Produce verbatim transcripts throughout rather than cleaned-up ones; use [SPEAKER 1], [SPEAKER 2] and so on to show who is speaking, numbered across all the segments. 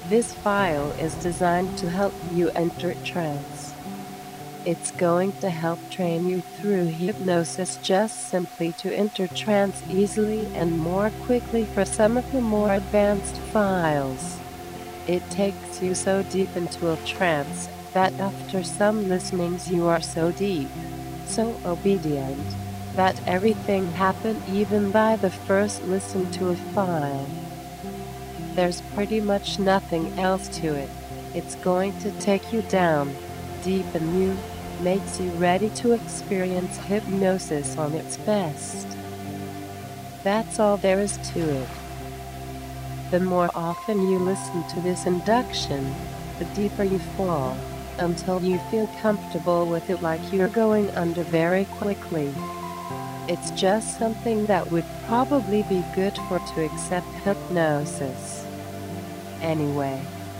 [SPEAKER 1] This file is designed to help you enter trance. It's going to help train you through hypnosis just simply to enter trance easily and more quickly for some of the more advanced files. It takes you so deep into a trance that after some listenings you are so deep, so obedient, that everything happened even by the first listen to a file. There's pretty much nothing else to it. It's going to take you down, deep in you, makes you ready to experience hypnosis on its best. That's all there is to it. The more often you listen to this induction, the deeper you fall, until you feel comfortable with it like you're going under very quickly. It's just something that would probably be good for to accept hypnosis. Anyway,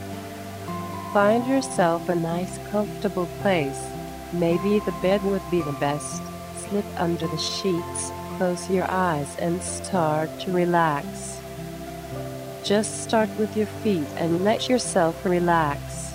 [SPEAKER 1] find yourself a nice comfortable place. Maybe the bed would be the best. Slip under the sheets, close your eyes and start to relax. Just start with your feet and let yourself relax.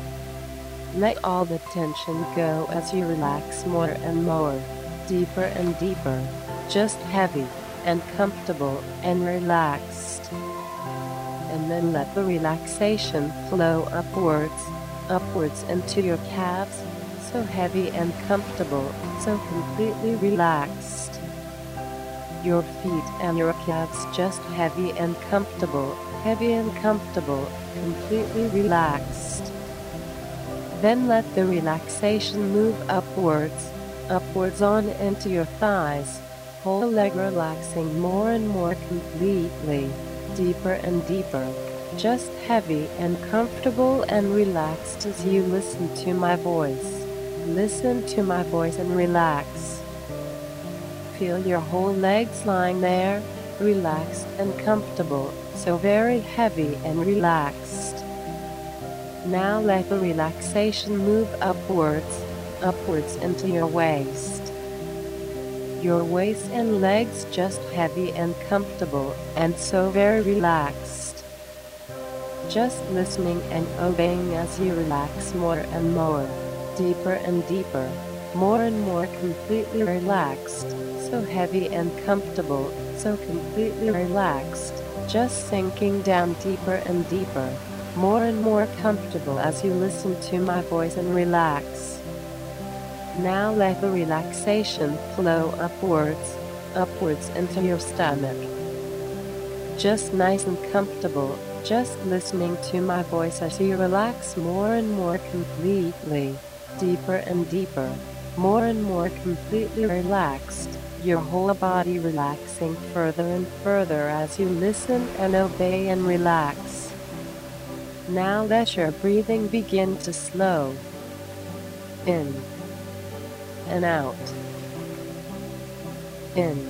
[SPEAKER 1] Let all the tension go as you relax more and more, deeper and deeper, just heavy and comfortable and relaxed. And then let the relaxation flow upwards, upwards into your calves, so heavy and comfortable, so completely relaxed. Your feet and your calves just heavy and comfortable, heavy and comfortable, completely relaxed. Then let the relaxation move upwards, upwards on into your thighs, whole leg relaxing more and more completely, deeper and deeper, just heavy and comfortable and relaxed as you listen to my voice. Listen to my voice and relax. Feel your whole legs lying there, relaxed and comfortable, so very heavy and relaxed. Now let the relaxation move upwards, upwards into your waist. Your waist and legs just heavy and comfortable, and so very relaxed. Just listening and obeying as you relax more and more, deeper and deeper, more and more completely relaxed, so heavy and comfortable, so completely relaxed, just sinking down deeper and deeper, more and more comfortable as you listen to my voice and relax. Now let the relaxation flow upwards, upwards into your stomach. Just nice and comfortable, just listening to my voice as you relax more and more completely, deeper and deeper, more and more completely relaxed, your whole body relaxing further and further as you listen and obey and relax. Now let your breathing begin to slow in and out, in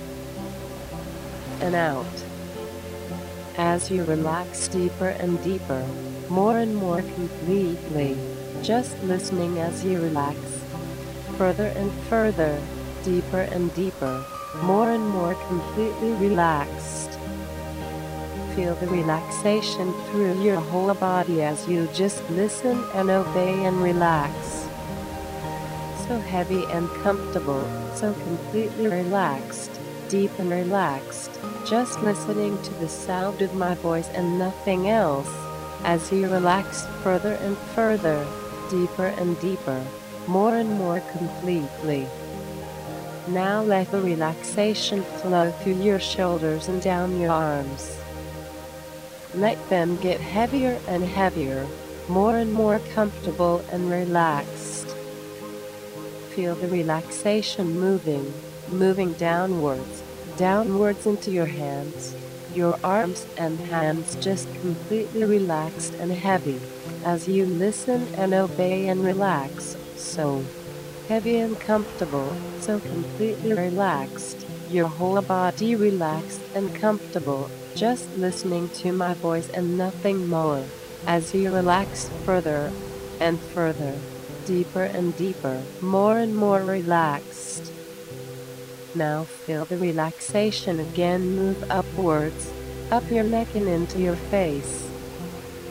[SPEAKER 1] and out. As you relax deeper and deeper, more and more completely, just listening as you relax, further and further, deeper and deeper, more and more completely relaxed. Feel the relaxation through your whole body as you just listen and obey and relax. So heavy and comfortable, so completely relaxed, deep and relaxed, just listening to the sound of my voice and nothing else, as you relax further and further, deeper and deeper, more and more completely. Now let the relaxation flow through your shoulders and down your arms. Let them get heavier and heavier, more and more comfortable and relaxed. Feel the relaxation moving, moving downwards, downwards into your hands, your arms and hands just completely relaxed and heavy, as you listen and obey and relax, so heavy and comfortable, so completely relaxed, your whole body relaxed and comfortable, just listening to my voice and nothing more, as you relax further and further, deeper and deeper, more and more relaxed. Now feel the relaxation again move upwards, up your neck and into your face.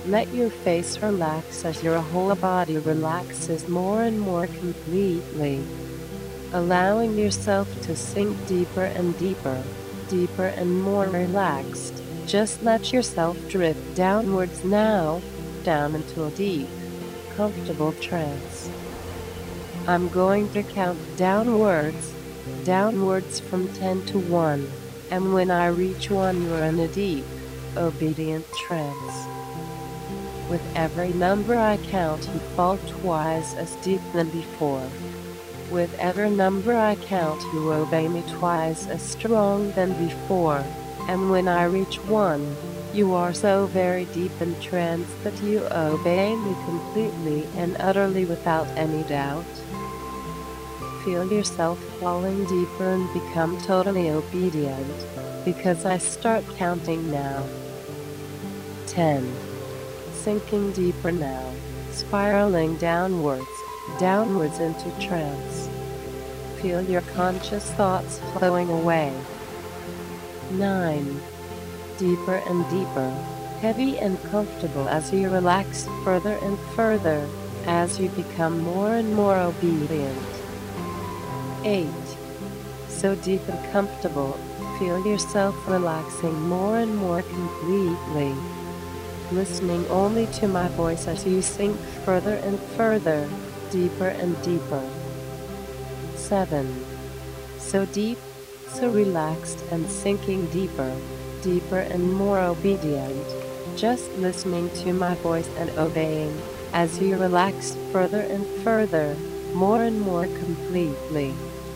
[SPEAKER 1] Let your face relax as your whole body relaxes more and more completely, allowing yourself to sink deeper and deeper, deeper and more relaxed. Just let yourself drift downwards now, down into a deep, comfortable trance. I'm going to count downwards, downwards from ten to one, and when I reach one you are in a deep, obedient trance. With every number I count you fall twice as deep than before. With every number I count you obey me twice as strong than before, and when I reach one, you are so very deep in trance that you obey me completely and utterly without any doubt. Feel yourself falling deeper and become totally obedient, because I start counting now. ten. Sinking deeper now, spiraling downwards, downwards into trance. Feel your conscious thoughts flowing away. nine. Deeper and deeper, heavy and comfortable as you relax further and further, as you become more and more obedient. eight. So deep and comfortable, feel yourself relaxing more and more completely, listening only to my voice as you sink further and further, deeper and deeper. seven. So deep, so relaxed and sinking deeper, deeper and more obedient, just listening to my voice and obeying, as you relax further and further, more and more completely.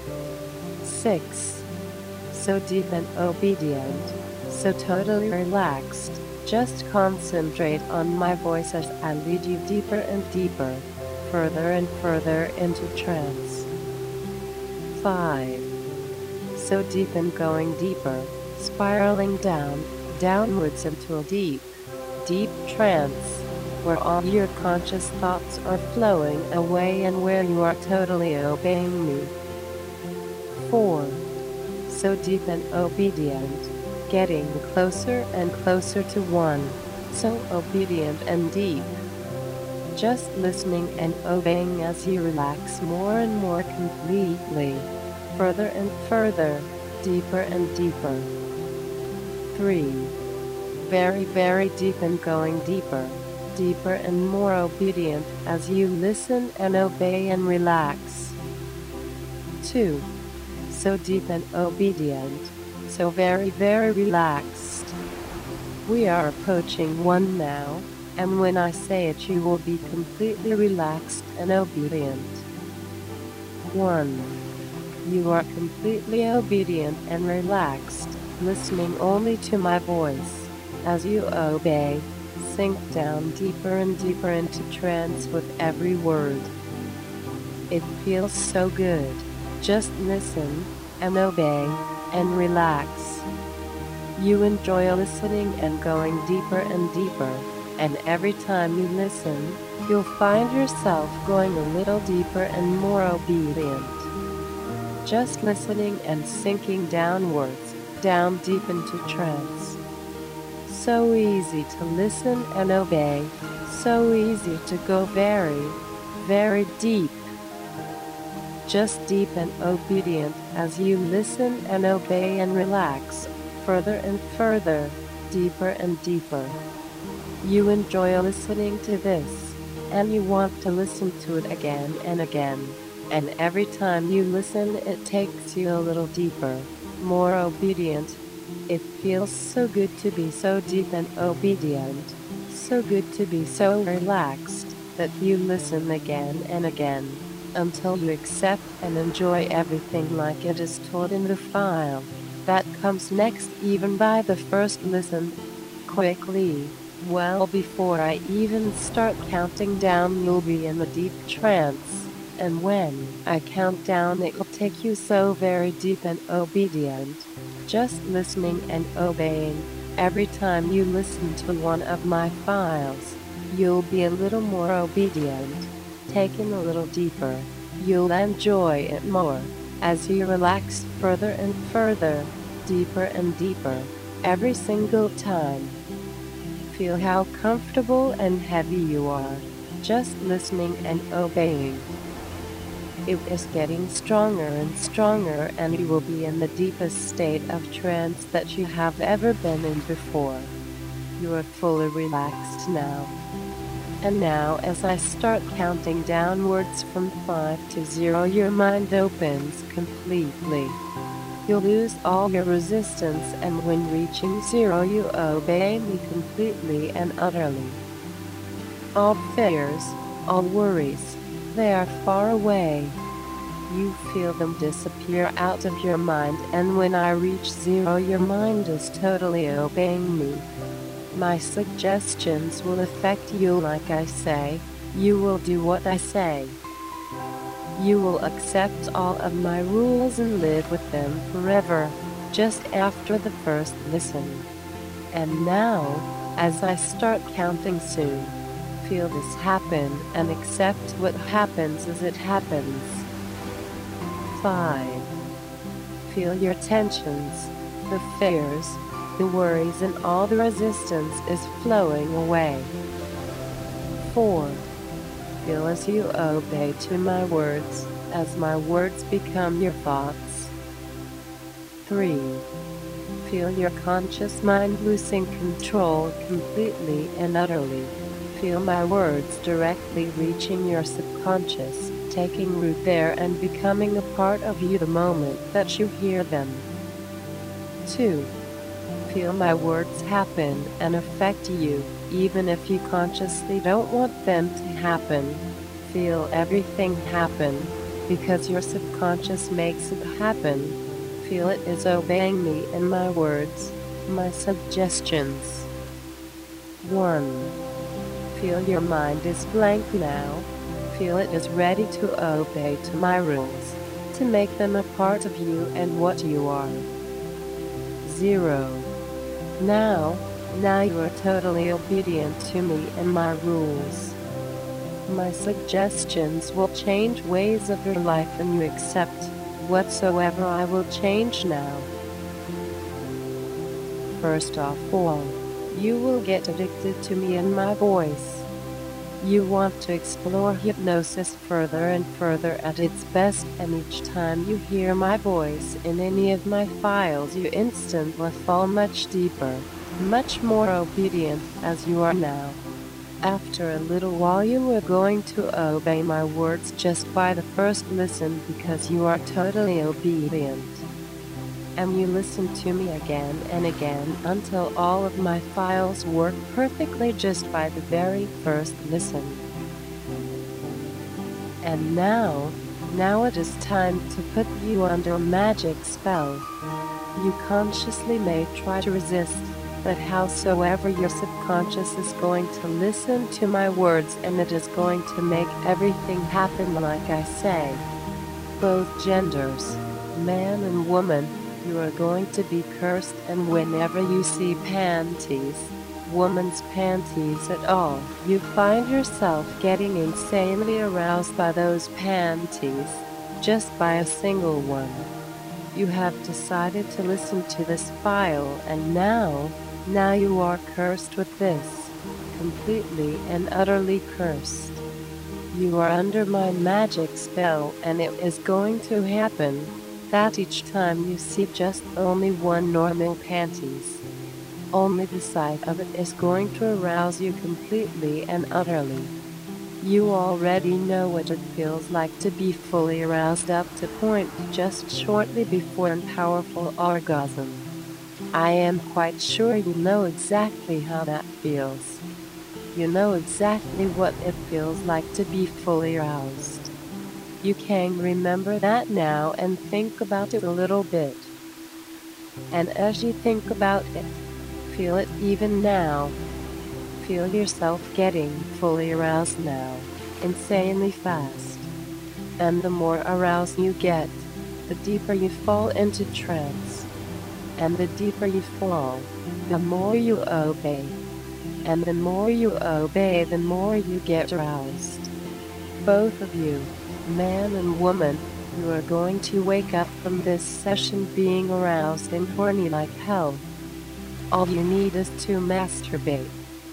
[SPEAKER 1] six. So deep and obedient, so totally relaxed, just concentrate on my voice as I lead you deeper and deeper, further and further into trance. five. So deep and going deeper, spiraling down, downwards into a deep, deep trance, where all your conscious thoughts are flowing away and where you are totally obeying me. four. So deep and obedient, getting closer and closer to one, so obedient and deep, just listening and obeying as you relax more and more completely, further and further, deeper and deeper. three. Very, very deep and going deeper, deeper and more obedient as you listen and obey and relax. two. So deep and obedient, so very, very relaxed. We are approaching one now, and when I say it you will be completely relaxed and obedient. one. You are completely obedient and relaxed, listening only to my voice. As you obey, sink down deeper and deeper into trance with every word. It feels so good. Just listen, and obey, and relax. You enjoy listening and going deeper and deeper, and every time you listen, you'll find yourself going a little deeper and more obedient. Just listening and sinking downwards, down deep into trance. So easy to listen and obey, so easy to go very, very deep. Just deep and obedient as you listen and obey and relax, further and further, deeper and deeper. You enjoy listening to this, and you want to listen to it again and again, and every time you listen it takes you a little deeper, more obedient. It feels so good to be so deep and obedient, so good to be so relaxed, that you listen again and again, until you accept and enjoy everything like it is told in the file. That comes next even by the first listen. Quickly, well before I even start counting down you'll be in a deep trance, and when I count down it will take you so very deep and obedient, just listening and obeying. Every time you listen to one of my files, you'll be a little more obedient, taken a little deeper. You'll enjoy it more, as you relax further and further, deeper and deeper, every single time. Feel how comfortable and heavy you are, just listening and obeying. It is getting stronger and stronger, and you will be in the deepest state of trance that you have ever been in before. You are fully relaxed now. And now, as I start counting downwards from five to zero, your mind opens completely. You'll lose all your resistance, and when reaching zero, you obey me completely and utterly. All fears, all worries, they are far away. You feel them disappear out of your mind, and when I reach zero, your mind is totally obeying me. My suggestions will affect you like I say. You will do what I say. You will accept all of my rules and live with them forever, just after the first listen. And now, as I start counting soon, feel this happen and accept what happens as it happens. Five. Feel your tensions, the fears, the worries, and all the resistance is flowing away. Four. Feel as you obey to my words, as my words become your thoughts. Three. Feel your conscious mind losing control completely and utterly. Feel my words directly reaching your subconscious, taking root there and becoming a part of you the moment that you hear them. Two. Feel my words happen and affect you, even if you consciously don't want them to happen. Feel everything happen, because your subconscious makes it happen. Feel it is obeying me and my words, my suggestions. One. Feel your mind is blank now. Feel it is ready to obey to my rules, to make them a part of you and what you are. Zero. Now, now you are totally obedient to me and my rules. My suggestions will change ways of your life, and you accept whatsoever I will change now. First of all, you will get addicted to me and my voice. You want to explore hypnosis further and further at its best, and each time you hear my voice in any of my files, you instantly fall much deeper, much more obedient as you are now. After a little while, you are going to obey my words just by the first listen, because you are totally obedient. And you listen to me again and again until all of my files work perfectly just by the very first listen. And now, now it is time to put you under a magic spell. You consciously may try to resist, but howsoever your subconscious is going to listen to my words, and it is going to make everything happen like I say. Both genders, man and woman, you are going to be cursed, and whenever you see panties, woman's panties at all, you find yourself getting insanely aroused by those panties, just by a single one. You have decided to listen to this file, and now, now you are cursed with this, completely and utterly cursed. You are under my magic spell, and it is going to happen that each time you see just only one normal panties, only the sight of it is going to arouse you completely and utterly. You already know what it feels like to be fully aroused up to point just shortly before a powerful orgasm. I am quite sure you know exactly how that feels. You know exactly what it feels like to be fully aroused. You can remember that now and think about it a little bit. And as you think about it, feel it even now. Feel yourself getting fully aroused now, insanely fast. And the more aroused you get, the deeper you fall into trance. And the deeper you fall, the more you obey. And the more you obey, the more you get aroused. Both of you, man and woman, you are going to wake up from this session being aroused and horny like hell. All you need is to masturbate.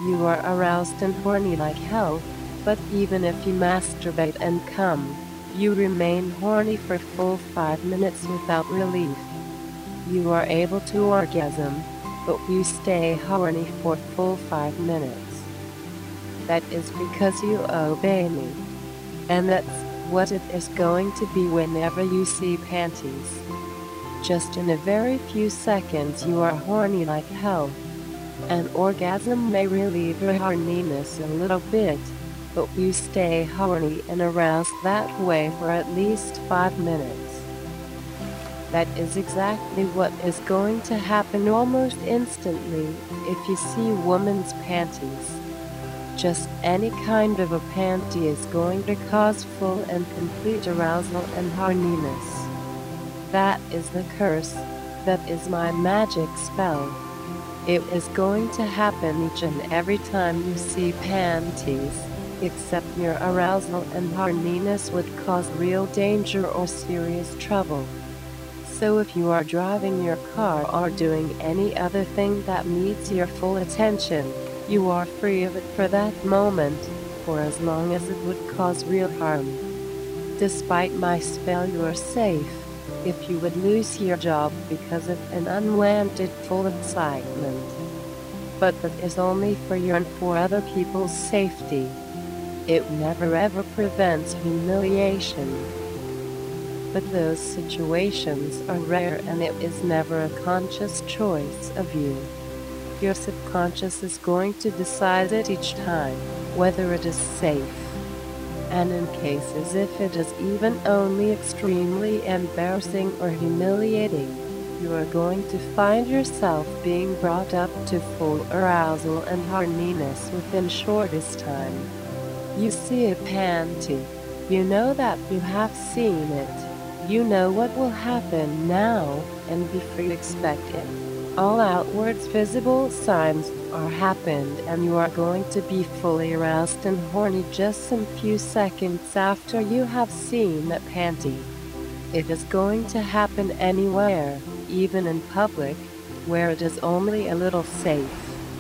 [SPEAKER 1] You are aroused and horny like hell, but even if you masturbate and come, you remain horny for full five minutes without relief. You are able to orgasm, but you stay horny for full five minutes. That is because you obey me. And that's what it is going to be whenever you see panties. Just in a very few seconds you are horny like hell. An orgasm may relieve your horniness a little bit, but you stay horny and aroused that way for at least five minutes. That is exactly what is going to happen almost instantly if you see women's panties. Just any kind of a panty is going to cause full and complete arousal and horniness. That is the curse. That is my magic spell. It is going to happen each and every time you see panties, except your arousal and horniness would cause real danger or serious trouble. So if you are driving your car or doing any other thing that needs your full attention, you are free of it for that moment, for as long as it would cause real harm. Despite my spell, you are safe. If you would lose your job because of an unwanted full excitement. But that is only for your and for other people's safety. It never ever prevents humiliation. But those situations are rare and it is never a conscious choice of you. Your subconscious is going to decide it each time, whether it is safe. And in cases if it is even only extremely embarrassing or humiliating, you are going to find yourself being brought up to full arousal and horniness within shortest time. You see a panty. You know that you have seen it. You know what will happen now, and before you expect it. All outwards visible signs are happened and you are going to be fully aroused and horny just some few seconds after you have seen that panty. It is going to happen anywhere, even in public, where it is only a little safe.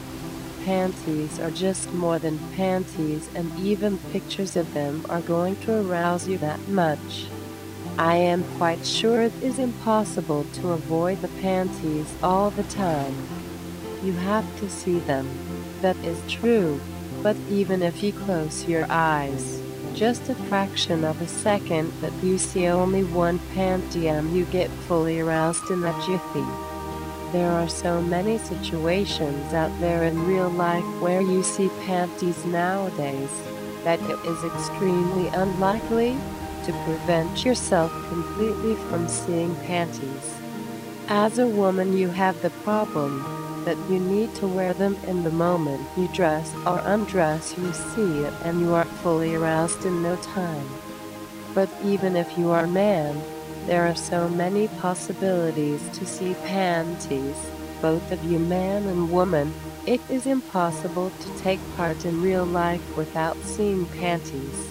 [SPEAKER 1] Panties are just more than panties, and even pictures of them are going to arouse you that much. I am quite sure it is impossible to avoid the panties all the time. You have to see them. That is true. But even if you close your eyes, just a fraction of a second that you see only one panty and you get fully aroused in a jiffy. There are so many situations out there in real life where you see panties nowadays that it is extremely unlikely to prevent yourself completely from seeing panties. As a woman, you have the problem that you need to wear them in the moment you dress or undress. You see it and you are fully aroused in no time. But even if you are a man, there are so many possibilities to see panties, both of you man and woman. It is impossible to take part in real life without seeing panties.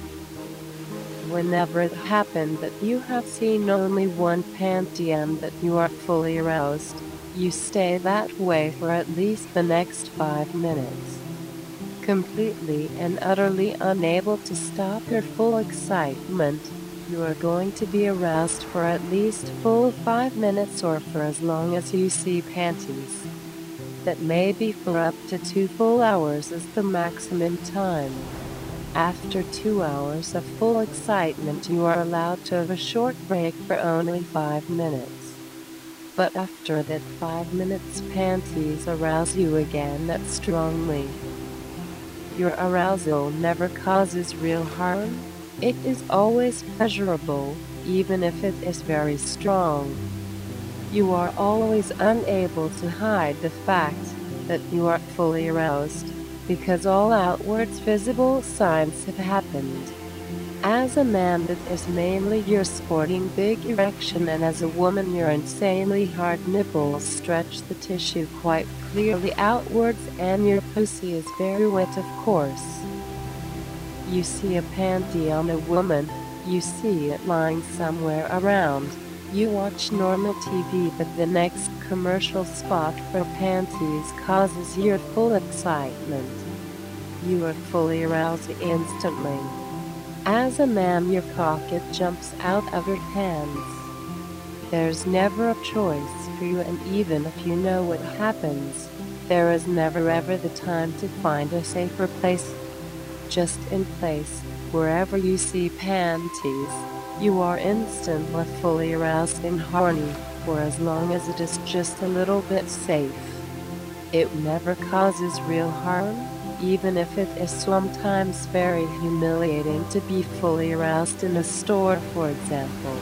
[SPEAKER 1] Whenever it happened that you have seen only one panty and that you are fully aroused, you stay that way for at least the next five minutes. Completely and utterly unable to stop your full excitement, you are going to be aroused for at least full five minutes or for as long as you see panties. That may be for up to two full hours is the maximum time. After two hours of full excitement, you are allowed to have a short break for only five minutes. But after that five minutes, panties arouse you again that strongly. Your arousal never causes real harm. It is always pleasurable, even if it is very strong. You are always unable to hide the fact that you are fully aroused, because all outwards visible signs have happened. As a man, that is mainly your sporting big erection, and as a woman your insanely hard nipples stretch the tissue quite clearly outwards, and your pussy is very wet, of course. You see a panty on a woman, you see it lying somewhere around. You watch normal T V, but the next commercial spot for panties causes your full excitement. You are fully aroused instantly. As a man, your cock it jumps out of your hands. There's never a choice for you, and even if you know what happens, there is never ever the time to find a safer place. Just in place, wherever you see panties, you are instantly fully aroused and horny, for as long as it is just a little bit safe. It never causes real harm, even if it is sometimes very humiliating to be fully aroused in a store, for example.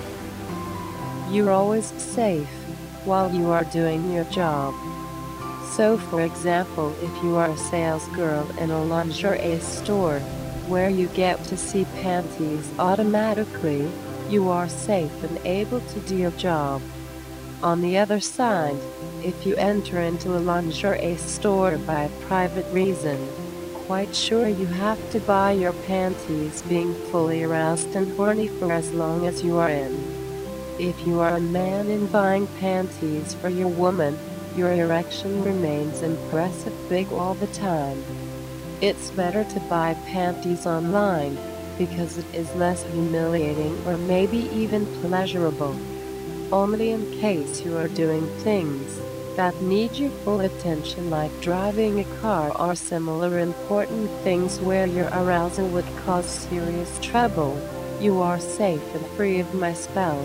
[SPEAKER 1] You're always safe while you are doing your job. So for example, if you are a sales girl in a lingerie store, where you get to see panties automatically, you are safe and able to do your job. On the other side, if you enter into a lingerie store by a private reason, quite sure you have to buy your panties being fully aroused and horny for as long as you are in. If you are a man in buying panties for your woman, your erection remains impressive big all the time. It's better to buy panties online, because it is less humiliating or maybe even pleasurable. Only in case you are doing things that need your full attention, like driving a car or similar important things where your arousal would cause serious trouble, you are safe and free of my spell.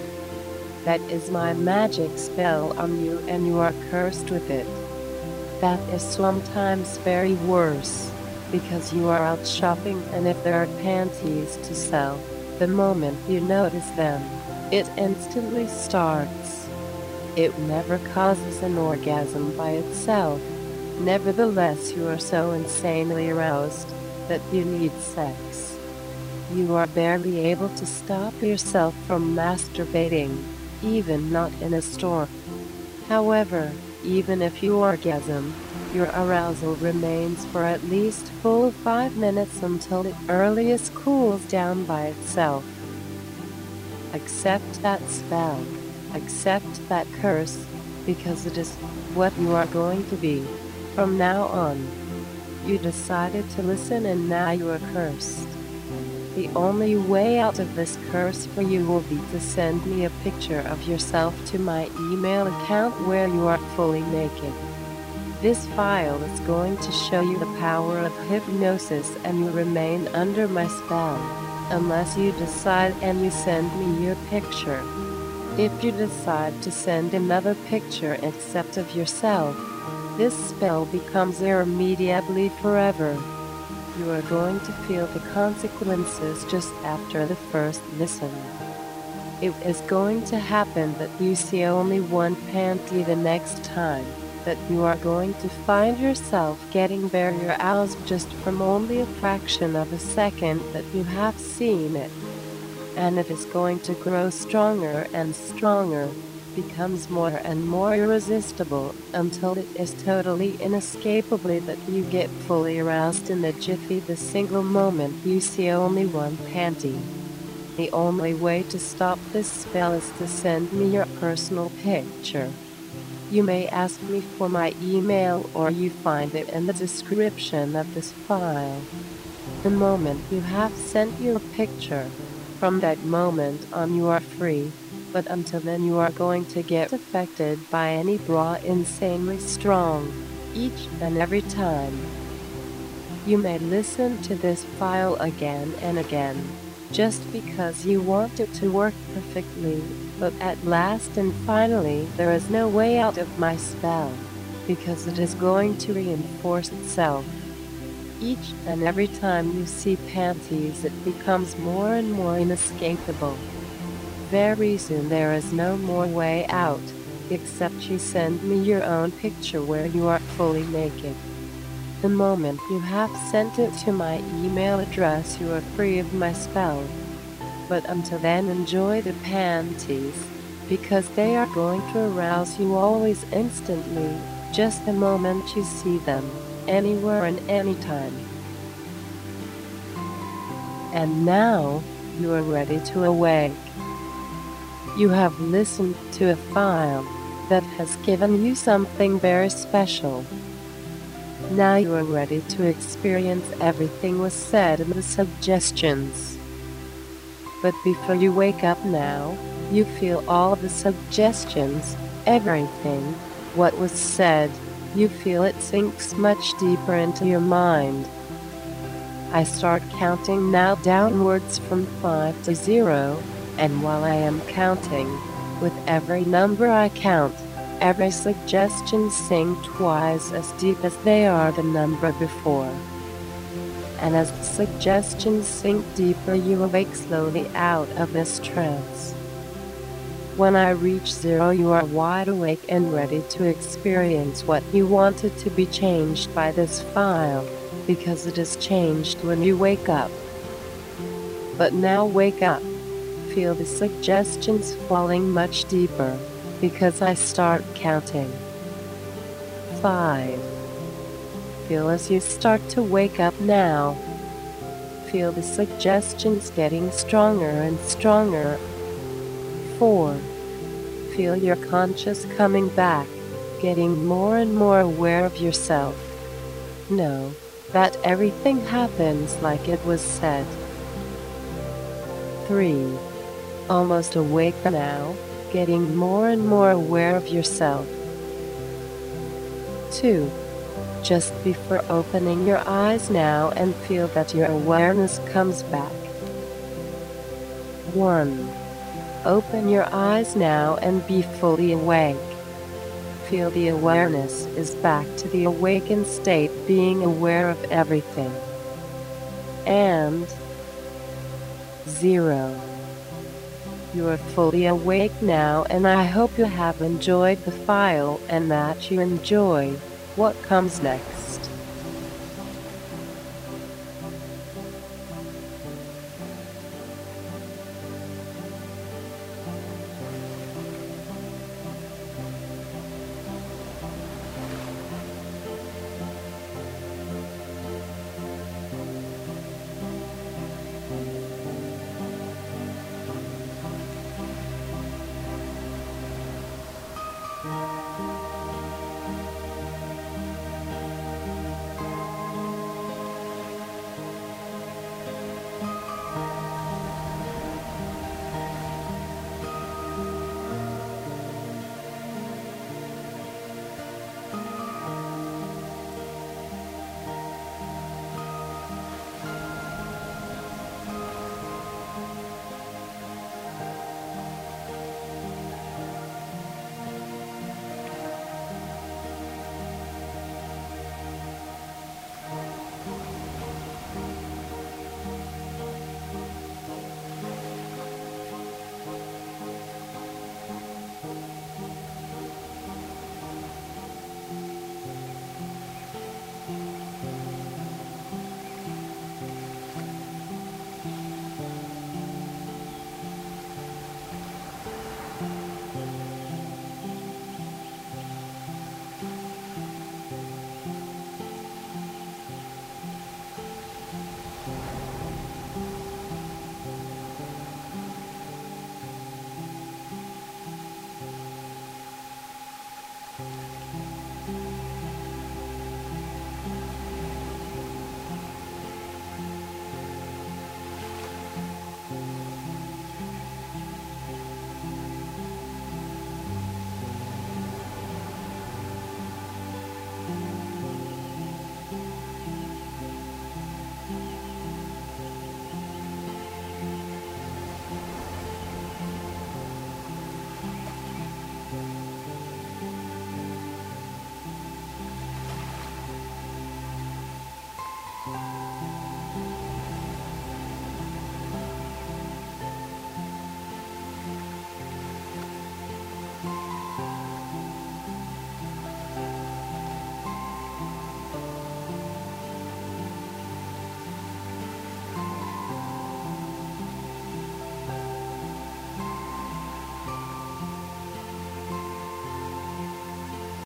[SPEAKER 1] That is my magic spell on you, and you are cursed with it. That is sometimes very worse, because you are out shopping, and if there are panties to sell, the moment you notice them, it instantly starts. It never causes an orgasm by itself. Nevertheless, you are so insanely aroused that you need sex. You are barely able to stop yourself from masturbating, even not in a store. However, even if you orgasm, your arousal remains for at least full five minutes until it earliest cools down by itself. Accept that spell. Accept that curse, because it is what you are going to be from now on. You decided to listen, and now you are cursed. The only way out of this curse for you will be to send me a picture of yourself to my email account where you are fully naked. This file is going to show you the power of hypnosis, and you remain under my spell, unless you decide and you send me your picture. If you decide to send another picture except of yourself, this spell becomes irremediably forever. You are going to feel the consequences just after the first listen. It is going to happen that you see only one panty the next time, that you are going to find yourself getting very aroused just from only a fraction of a second that you have seen it. And it is going to grow stronger and stronger, becomes more and more irresistible, until it is totally inescapably that you get fully aroused in a jiffy the single moment you see only one panty. The only way to stop this spell is to send me your personal picture. You may ask me for my email, or you find it in the description of this file. The moment you have sent your picture, from that moment on you are free, but until then you are going to get affected by any bra insanely strong, each and every time. You may listen to this file again and again, just because you want it to work perfectly, but at last and finally there is no way out of my spell, because it is going to reinforce itself. Each and every time you see panties, it becomes more and more inescapable. Very soon there is no more way out, except you send me your own picture where you are fully naked. The moment you have sent it to my email address, you are free of my spell. But until then, enjoy the panties, because they are going to arouse you always instantly, just the moment you see them, anywhere and anytime. And now, you are ready to awake. You have listened to a file that has given you something very special. Now you are ready to experience everything was said in the suggestions. But before you wake up now, you feel all the suggestions, everything, what was said, you feel it sinks much deeper into your mind. I start counting now downwards from five to zero, and while I am counting, with every number I count, every suggestion sink twice as deep as they are the number before. And as the suggestions sink deeper, you awake slowly out of this trance. When I reach zero, you are wide awake and ready to experience what you wanted to be changed by this file, because it is changed when you wake up. But now wake up. Feel the suggestions falling much deeper, because I start counting. Five. Feel as you start to wake up now. Feel the suggestions getting stronger and stronger. Four. Feel your conscious coming back, getting more and more aware of yourself. Know that everything happens like it was said. Three. Almost awake now, getting more and more aware of yourself. Two. Just before opening your eyes now and feel that your awareness comes back. One. Open your eyes now and be fully awake. Feel the awareness is back to the awakened state, being aware of everything. And zero. You are fully awake now, and I hope you have enjoyed the file and that you enjoy what comes next.